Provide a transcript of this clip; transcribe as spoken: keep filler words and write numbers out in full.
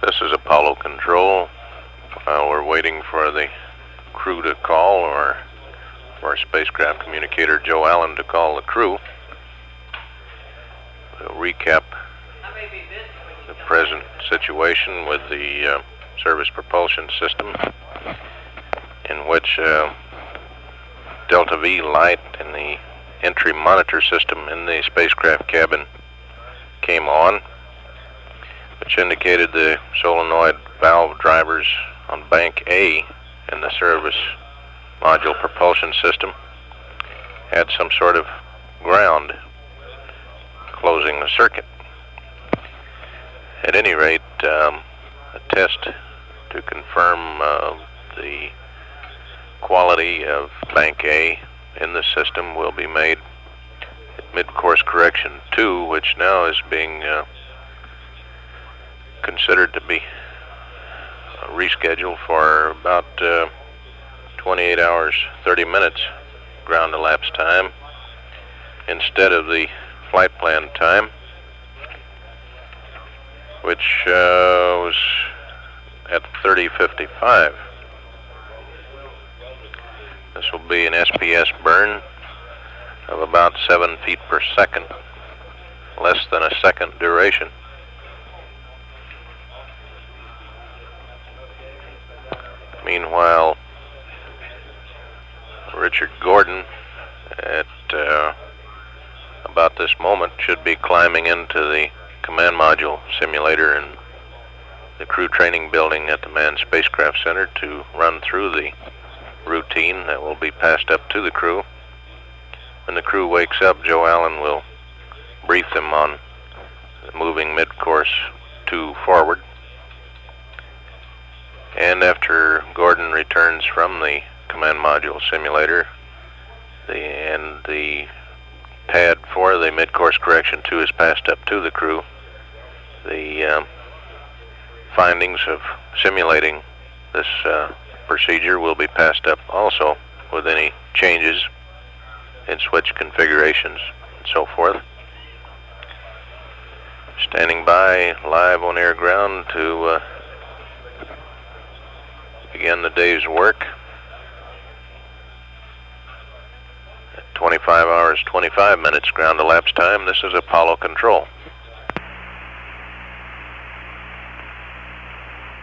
This is Apollo Control. Uh, we're waiting for the crew to call, or for our spacecraft communicator Joe Allen to call the crew. We'll recap the present situation with the uh, service propulsion system, in which uh, Delta V light in the entry monitor system in the spacecraft cabin came on, which indicated the solenoid valve drivers on bank A in the service module propulsion system had some sort of ground closing the circuit. At any rate, um, a test to confirm uh, the quality of bank A in the system will be made at mid-course correction two, which now is being uh, considered to be uh, rescheduled for about uh, twenty-eight hours, thirty minutes ground elapsed time instead of the flight plan time, which uh, was at thirty fifty-five. This will be an S P S burn of about seven feet per second, less than a second duration. Meanwhile, Richard Gordon at uh, about this moment should be climbing into the command module simulator in the crew training building at the Manned Spacecraft Center to run through the routine that will be passed up to the crew. When the crew wakes up, Joe Allen will brief them on moving mid-course two forward. And after Gordon returns from the command module simulator, the, and the pad for the mid-course correction two is passed up to the crew, the um, findings of simulating this uh, procedure will be passed up also with any changes in switch configurations and so forth. Standing by live on air ground to uh, begin the day's work at twenty-five hours, twenty-five minutes ground elapsed time. This is Apollo Control.